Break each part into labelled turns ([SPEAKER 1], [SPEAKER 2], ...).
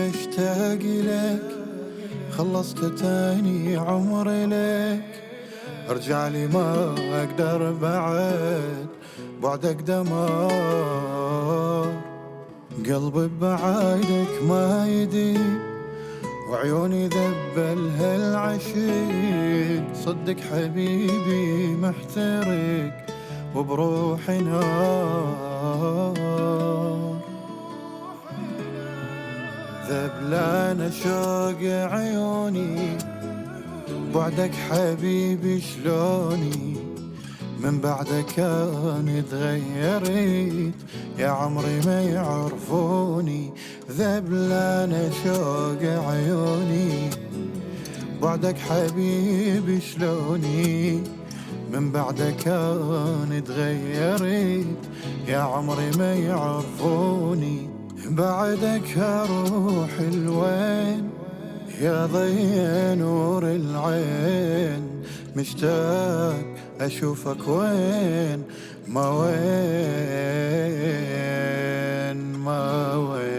[SPEAKER 1] بشتاق لك، خلصت تاني عمري لك. ارجع لي ما اقدر بعد، بعدك دمار. قلبي بعايدك ما يديم، وعيوني ذبل هالعشيق. صدق حبيبي محترق، وبروحي نار. ذبلان شوق عيوني، بعدك حبيبي شلوني. من بعدك أنا تغيرت، يا عمري ما يعرفوني. ذبلان شوق عيوني، بعدك حبيبي شلوني. من بعدك أنا تغيرت، يا عمري ما يعرفوني. بعدك أروح الوين يا ضي نور العين. مشتاق أشوفك وين، ما وين ما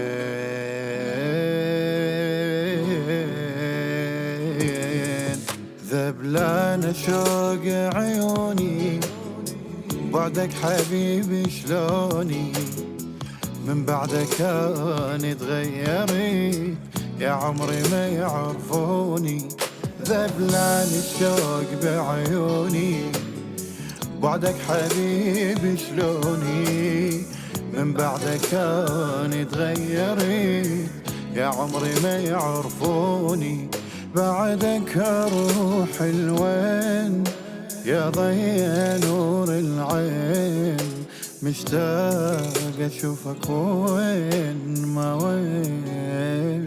[SPEAKER 1] وين. ذبلان شوق عيوني، بعدك حبيبي شلوني. من بعدك أنا تغيرت، يا عمري ما يعرفوني. ذبلان الشوق بعيوني، بعدك حبيبي شلوني. من بعدك أنا تغيرت، يا عمري ما يعرفوني. بعدك أروح الوين يا ضي نور العين. مشتاق أشوفك وين، ما وين.